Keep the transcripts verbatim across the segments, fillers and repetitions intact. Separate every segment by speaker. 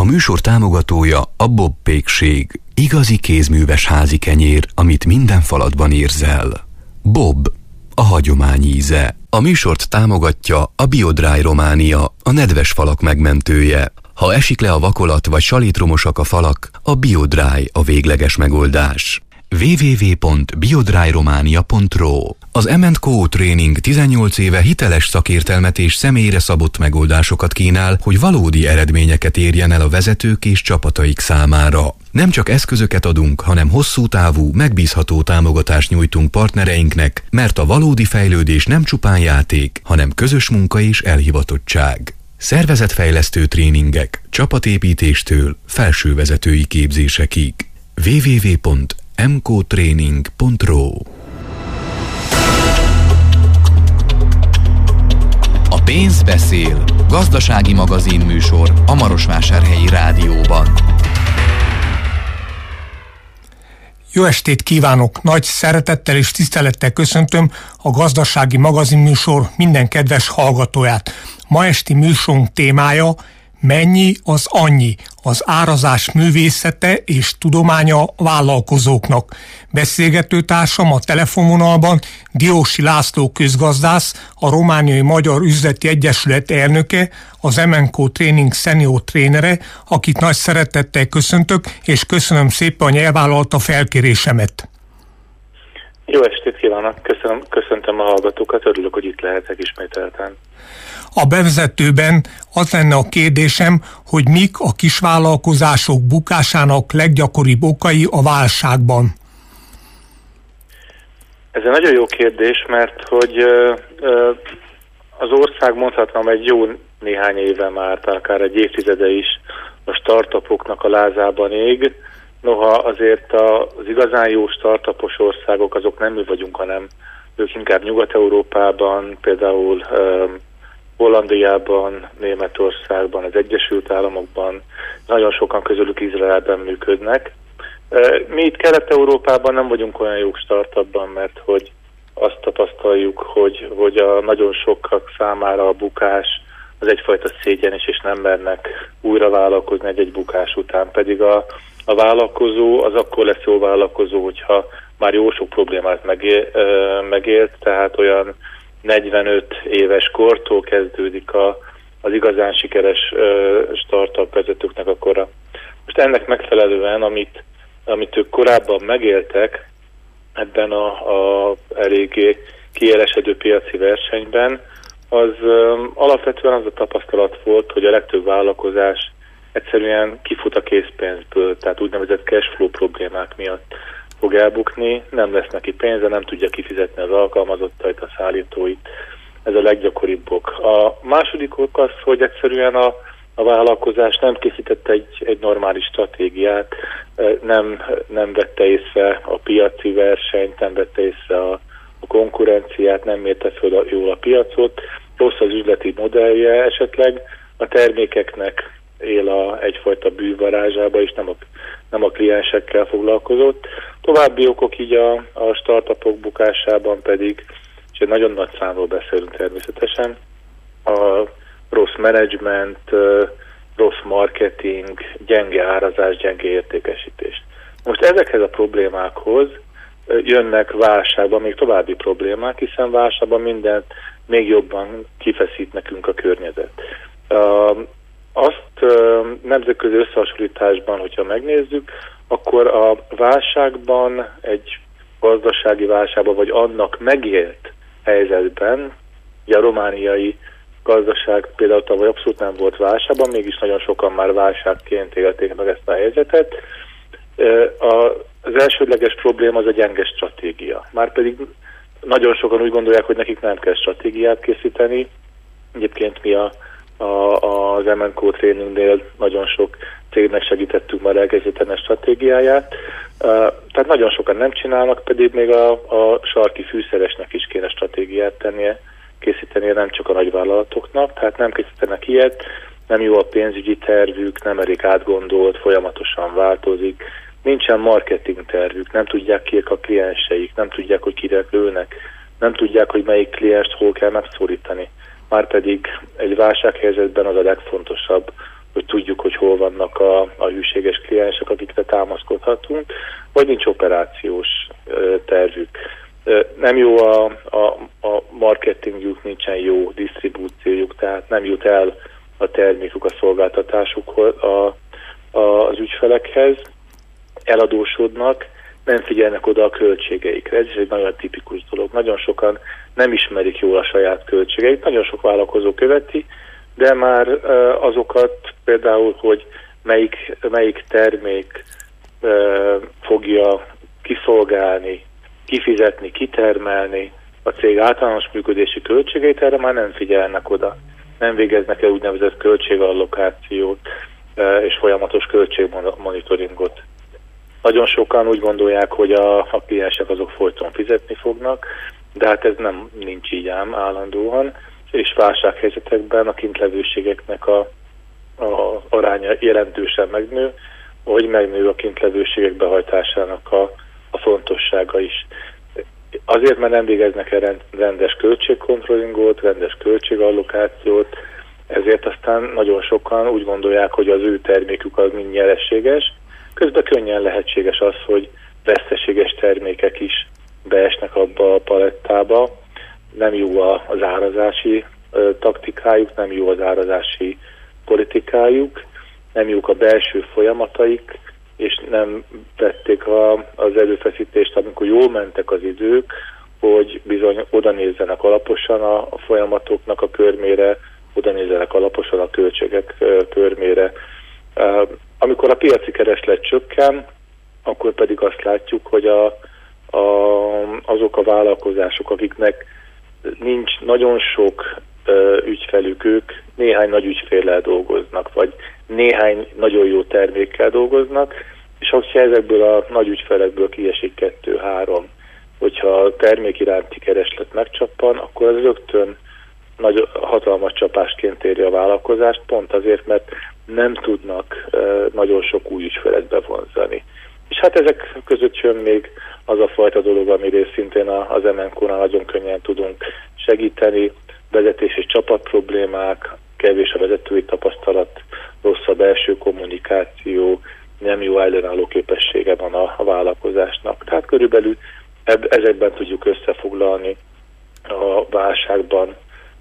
Speaker 1: A műsor támogatója a Bob Pékség, igazi kézműves házi kenyér, amit minden falatban érzel. Bob, a hagyomány íze. A műsort támogatja a BioDry Románia, a nedves falak megmentője. Ha esik le a vakolat vagy salitromosak a falak, a BioDry a végleges megoldás. double-u double-u double-u pont biodryromania pont ro. Az em and co Training tizennyolc éve hiteles szakértelmet és személyre szabott megoldásokat kínál, hogy valódi eredményeket érjen el a vezetők és csapataik számára. Nem csak eszközöket adunk, hanem hosszú távú, megbízható támogatást nyújtunk partnereinknek, mert a valódi fejlődés nem csupán játék, hanem közös munka és elhivatottság. Szervezetfejlesztő tréningek, csapatépítéstől felsővezetői képzésekig. double-u double-u double-u pont em co training pont ro. A pénz beszél. Gazdasági magazinműsor a Marosvásárhelyi Rádióban.
Speaker 2: Jó estét kívánok! Nagy szeretettel és tisztelettel köszöntöm a Gazdasági magazinműsor minden kedves hallgatóját. Ma esti műsorunk témája: mennyi az annyi? Az árazás művészete és tudománya vállalkozóknak. Beszélgetőtársam a telefonvonalban Diósi László közgazdász, a Romániai Magyar Üzleti Egyesület elnöke, az em and co Training senior trénere, akit nagy szeretettel köszöntök, és köszönöm szépen, hogy elvállalta felkérésemet.
Speaker 3: Jó estét kívánok! Köszönöm, köszöntöm a hallgatókat, örülök, hogy itt lehetek ismételten.
Speaker 2: A bevezetőben az lenne a kérdésem, hogy mik a kisvállalkozások bukásának leggyakoribb okai a válságban?
Speaker 3: Ez egy nagyon jó kérdés, mert hogy az ország, mondhatnám, egy jó néhány éve már, akár egy évtizede is a startupoknak a lázában ég. Noha azért az igazán jó startupos országok azok nem mi vagyunk, hanem ők inkább Nyugat-Európában, például Hollandiában, Németországban, az Egyesült Államokban, nagyon sokan közülük Izraelben működnek. Mi itt Kelet-Európában nem vagyunk olyan jók startupban, mert hogy azt tapasztaljuk, hogy, hogy a nagyon sokak számára a bukás az egyfajta szégyen is, és nem mernek újra vállalkozni egy-egy bukás után. Pedig a, a vállalkozó az akkor lesz jó vállalkozó, hogyha már jó sok problémát megél, megélt, tehát olyan negyvenöt éves kortól kezdődik a, az igazán sikeres uh, startup vezetőknek a kora. Most ennek megfelelően, amit, amit ők korábban megéltek ebben a, a eléggé kiélesedő piaci versenyben, az um, alapvetően az a tapasztalat volt, hogy a legtöbb vállalkozás egyszerűen kifut a készpénzből, tehát úgynevezett cashflow problémák miatt fog elbukni, nem lesz neki pénze, nem tudja kifizetni az alkalmazottait, a szállítóit. Ez a leggyakoribb ok. A második ok az, hogy egyszerűen a, a vállalkozás nem készítette egy, egy normális stratégiát, nem, nem vette észre a piaci versenyt, nem vette észre a, a konkurenciát, nem mérte föl jól a piacot, rossz az üzleti modellje esetleg, a termékeknek él a, egyfajta bűvarázsába, és nem a, nem a kliensekkel foglalkozott. További okok így a, a startupok bukásában pedig, és egy nagyon nagy számról beszélünk természetesen, a rossz menedzsment, rossz marketing, gyenge árazás, gyenge értékesítés. Most ezekhez a problémákhoz jönnek válságban még további problémák, hiszen válságban mindent még jobban kifeszít nekünk a környezet. Azt nemzetközi összehasonlításban, hogyha megnézzük, akkor a válságban, egy gazdasági válságban, vagy annak megélt helyzetben, ugye a romániai gazdaság például tavaly abszolút nem volt válságban, mégis nagyon sokan már válságként élték meg ezt a helyzetet. Az elsődleges probléma az a gyenge stratégia. Márpedig nagyon sokan úgy gondolják, hogy nekik nem kell stratégiát készíteni. Egyébként mi a A, az em and co Trainingnél nagyon sok cégnek segítettük már elkezdetlen a stratégiáját. Uh, tehát nagyon sokan nem csinálnak, pedig még a, a sarki fűszeresnek is kéne stratégiát tennie, készítenie, nem csak a nagyvállalatoknak, tehát nem készítenek ilyet, nem jó a pénzügyi tervük, nem elég átgondolt, folyamatosan változik, nincsen marketing tervük, nem tudják kiek a klienseik, nem tudják, hogy kire lőnek, nem tudják, hogy melyik klienst hol kell megszólítani. Márpedig egy válsághelyzetben az a legfontosabb, hogy tudjuk, hogy hol vannak a, a hűséges kliensek, akikre támaszkodhatunk, vagy nincs operációs tervük. Nem jó a, a, a marketingjuk, nincsen jó disztribúciójuk, tehát nem jut el a termékük, a szolgáltatásukhoz, a, a, az ügyfelekhez, eladósodnak, nem figyelnek oda a költségeikre. Ez is egy nagyon tipikus dolog. Nagyon sokan nem ismerik jól a saját költségeit, nagyon sok vállalkozó követi, de már azokat például, hogy melyik, melyik termék fogja kiszolgálni, kifizetni, kitermelni a cég általános működési költségeit, erre már nem figyelnek oda. Nem végeznek el úgynevezett költségallokációt és folyamatos költségmonitoringot. Nagyon sokan úgy gondolják, hogy a, a kliensek azok folyton fizetni fognak, de hát ez nem nincs így ám állandóan, és válsághelyzetekben a kintlevőségeknek a, a aránya jelentősen megnő, hogy megnő a kintlevőségek behajtásának a, a fontossága is. Azért, mert nem végeznek el rendes költségkontrollingot, rendes költségallokációt, ezért aztán nagyon sokan úgy gondolják, hogy az ő termékük az mind nyereséges, közben könnyen lehetséges az, hogy veszteséges termékek is beesnek abba a palettába, nem jó az árazási taktikájuk, nem jó az árazási politikájuk, nem jók a belső folyamataik, és nem vették a, az erőfeszítést, amikor jól mentek az idők, hogy bizony oda nézzenek alaposan a, a folyamatoknak a körmére, oda nézzenek alaposan a költségek körmére. Amikor a piaci kereslet csökken, akkor pedig azt látjuk, hogy a, a, azok a vállalkozások, akiknek nincs nagyon sok ö, ügyfelük, ők néhány nagy ügyféllel dolgoznak, vagy néhány nagyon jó termékkel dolgoznak, és hogyha ezekből a nagy ügyfelekből kiesik kettő-három, hogyha a termék iránti kereslet megcsappan, akkor az rögtön nagy, hatalmas csapásként éri a vállalkozást, pont azért, mert nem tudnak ö, nagyon sok új ügyfelet bevonzani. És hát ezek között jön még az a fajta dolog, amire szintén az em en kó-nál nagyon könnyen tudunk segíteni, vezetés és csapat problémák, kevés a vezetői tapasztalat, rossz a belső kommunikáció, nem jó ellenálló képessége van a, a vállalkozásnak. Tehát körülbelül eb, ezekben tudjuk összefoglalni a válságban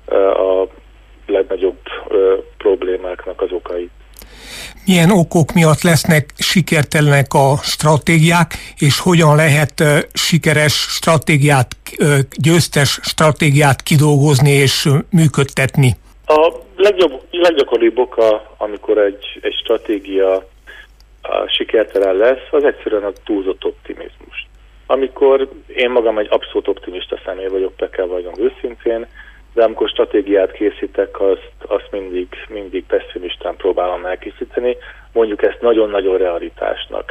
Speaker 3: a legnagyobb problémáknak az okait.
Speaker 2: Milyen okok miatt lesznek sikertelenek a stratégiák, és hogyan lehet sikeres stratégiát, győztes stratégiát kidolgozni és működtetni?
Speaker 3: A legjobb, leggyakoribb oka, amikor egy, egy stratégia sikertelen lesz, az egyszerűen a túlzott optimizmus. Amikor én magam egy abszolút optimista személy vagyok, be kell vagyok őszintén, de amikor stratégiát készítek, azt, azt mindig, mindig pessimistán próbálom elkészíteni. Mondjuk ezt nagyon-nagyon realitásnak.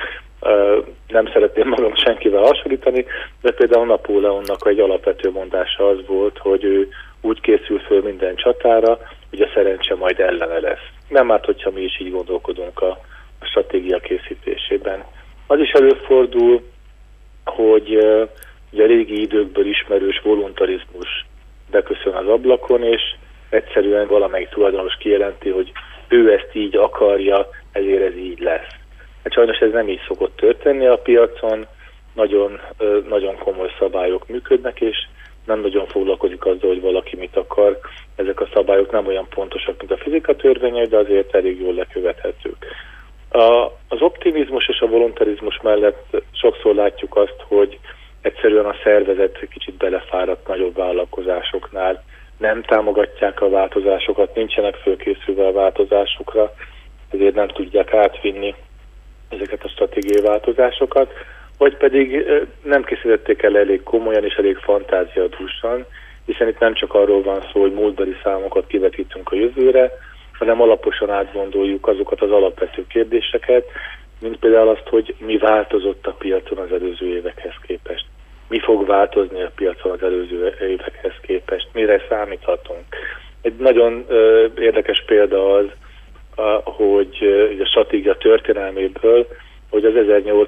Speaker 3: Nem szeretném magam senkivel hasonlítani, de például Napóleonnak egy alapvető mondása az volt, hogy ő úgy készül föl minden csatára, hogy a szerencse majd ellene lesz. Nem árt, hogyha mi is így gondolkodunk a, a stratégia készítésében. Az is előfordul, hogy ugye a régi időkből ismerős voluntarizmus beköszön az ablakon, és egyszerűen valamelyik tulajdonos kijelenti, hogy ő ezt így akarja, ezért ez így lesz. Hát sajnos ez nem így szokott történni a piacon, nagyon, nagyon komoly szabályok működnek, és nem nagyon foglalkozik azzal, hogy valaki mit akar. Ezek a szabályok nem olyan pontosak, mint a fizika törvényei, de azért elég jól lekövethetők. A, az optimizmus és a voluntarizmus mellett sokszor látjuk azt, hogy egyszerűen a szervezet kicsit belefáradt nagyobb vállalkozásoknál, nem támogatják a változásokat, nincsenek fölkészülve a változásokra, ezért nem tudják átvinni ezeket a stratégiai változásokat, vagy pedig nem készítették el elég komolyan és elég fantáziadúsan, hiszen itt nem csak arról van szó, hogy múltbeli számokat kivetítünk a jövőre, hanem alaposan átgondoljuk azokat az alapvető kérdéseket, mint például azt, hogy mi változott a piacon az előző évekhez képest. Mi fog változni a piacon az előző évekhez képest, mire számíthatunk. Egy nagyon uh, érdekes példa az, uh, hogy uh, a stratégia történelméből, hogy az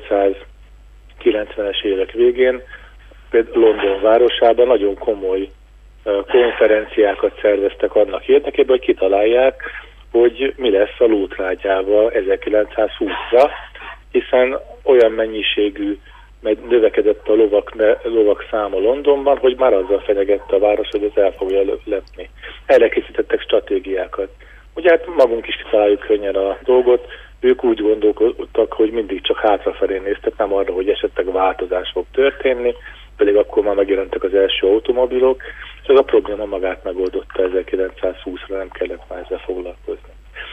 Speaker 3: ezernyolcszázkilencvenes évek végén például London városában nagyon komoly uh, konferenciákat szerveztek annak érdekében, hogy kitalálják, hogy mi lesz a lótrágyával ezerkilencszázhúszra, hiszen olyan mennyiségű növekedett a lovak, lovak száma Londonban, hogy már azzal fenyegette a város, hogy ez el fogja lepni. Erre készítettek stratégiákat. Ugye hát magunk is kitaláljuk könnyen a dolgot, ők úgy gondolkodtak, hogy mindig csak hátrafelé néztek, nem arra, hogy esetleg változás fog történni, pedig akkor már megjelentek az első automobilok, és ez a probléma magát megoldotta ezerkilencszázhúszra, nem kellett már ezzel foglalkozni.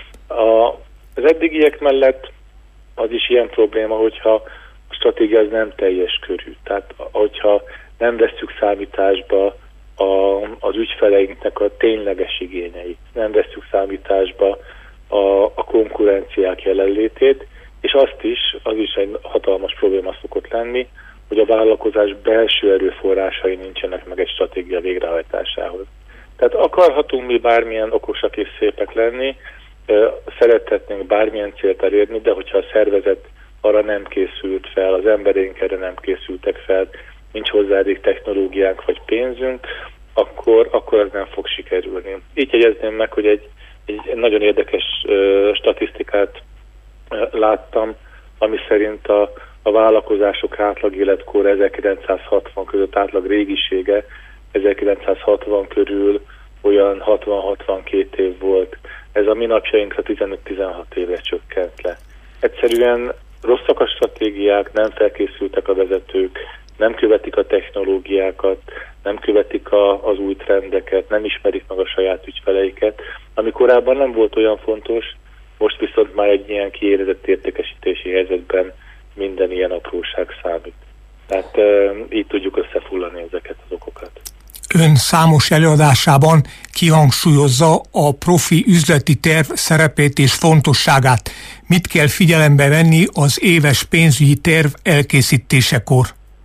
Speaker 3: A, az eddigiek mellett az is ilyen probléma, hogyha a stratégia az nem teljes körű. Tehát hogyha nem vesszük számításba a, az ügyfeleinknek a tényleges igényeit, nem vesszük számításba a, a konkurenciák jelenlétét, és azt is, az is egy hatalmas probléma szokott lenni, hogy a vállalkozás belső erőforrásai nincsenek meg egy stratégia végrehajtásához. Tehát akarhatunk mi bármilyen okosak és szépek lenni, szerethetnénk bármilyen célt elérni, de hogyha a szervezet arra nem készült fel, az emberénk erre nem készültek fel, nincs hozzá elég technológiánk vagy pénzünk, akkor, akkor ez nem fog sikerülni. Így jegyezném meg, hogy egy, egy nagyon érdekes uh, statisztikát uh, láttam, ami szerint a, a vállalkozások átlag életkor ezerkilencszázhatvan között, átlag régisége ezerkilencszázhatvan körül olyan hatvan-hatvankét év volt. Ez a mi napjainkra tizenöt-tizenhat évre csökkent le. Egyszerűen rosszak a stratégiák, nem felkészültek a vezetők, nem követik a technológiákat, nem követik a, az új trendeket, nem ismerik meg a saját ügyfeleiket. Ami korábban nem volt olyan fontos, most viszont már egy ilyen kiérezett értékesítési helyzetben minden ilyen apróság számít. Tehát e, így tudjuk összefoglalni ezeket az okokat.
Speaker 2: Ön számos előadásában kihangsúlyozza a profi üzleti terv szerepét és fontosságát. Mit kell figyelembe venni az éves pénzügyi terv elkészítésekor?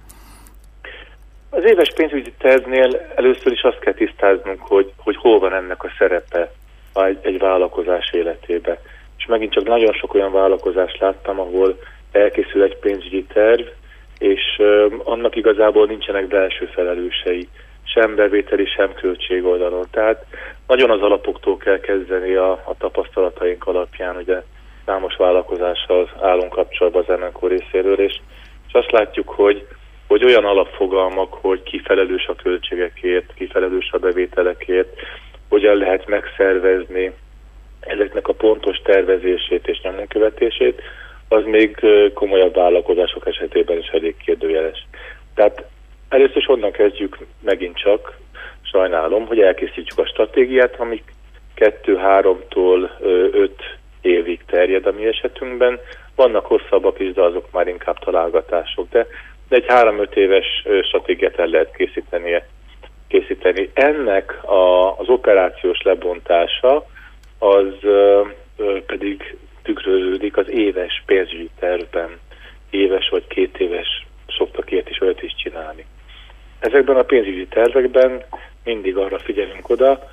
Speaker 3: Az éves pénzügyi tervnél először is azt kell tisztáznunk, hogy, hogy hol van ennek a szerepe egy, egy vállalkozás életébe. És megint csak nagyon sok olyan vállalkozást láttam, ahol elkészül egy pénzügyi terv, és uh, annak igazából nincsenek belső felelősei, sem bevételi, sem költség oldalon. Tehát nagyon az alapoktól kell kezdeni a, a tapasztalataink alapján, ugye számos vállalkozással állunk kapcsolatban az em en kó részéről, és, és azt látjuk, hogy, hogy olyan alapfogalmak, hogy ki felelős a költségekért, ki felelős a bevételekért, hogyan lehet megszervezni ezeknek a pontos tervezését és nyomonkövetését, az még komolyabb vállalkozások esetében is elég kérdőjeles. Tehát először is onnan kezdjük megint csak, sajnálom, hogy elkészítjük a stratégiát, amik kettő-háromtól öt évig terjed a mi esetünkben. Vannak hosszabbak is, de azok már inkább találgatások. De, de egy három-öt éves stratégiát el lehet készíteni. készíteni. Ennek a, az operációs lebontása az ö, ö, pedig tükröződik az éves pénzügyi tervben. Éves vagy két éves, szoktak ilyet is, olyat is csinálni. Ezekben a pénzügyi tervekben mindig arra figyelünk oda,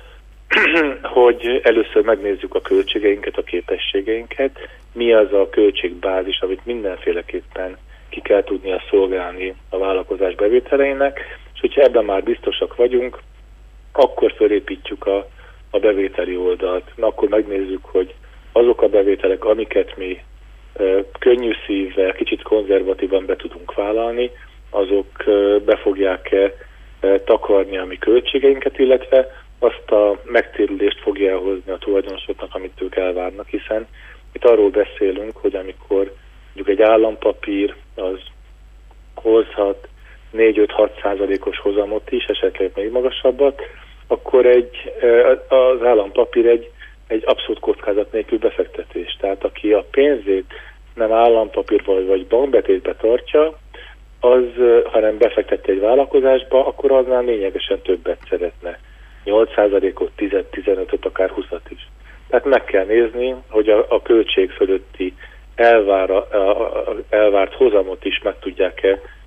Speaker 3: hogy először megnézzük a költségeinket, a képességeinket, mi az a költségbázis, amit mindenféleképpen ki kell tudnia szolgálni a vállalkozás bevételeinek, és hogyha ebben már biztosak vagyunk, akkor felépítjük a, a bevételi oldalt. Akkor megnézzük, hogy azok a bevételek, amiket mi ö, könnyű szívvel, kicsit konzervatívan be tudunk vállalni, azok ö, be fogják-e ö, takarni a mi költségeinket, illetve azt a megtérülést fogja elhozni a tulajdonosoknak, amit ők elvárnak, hiszen itt arról beszélünk, hogy amikor mondjuk egy állampapír az hozhat négy-öt-hat százalékos hozamot is, esetleg még magasabbat, akkor egy, az állampapír egy, egy abszolút kockázat nélkül befektetés. Tehát aki a pénzét nem állampapír vagy, vagy bankbetétbe tartja, az, hanem befekteti egy vállalkozásba, akkor aznál lényegesen többet szeretne. nyolc százalékot, tíz-tizenötöt, akár húszat is. Tehát meg kell nézni, hogy a, a költség fölötti elvár, a, a, elvárt hozamot is meg tudják-e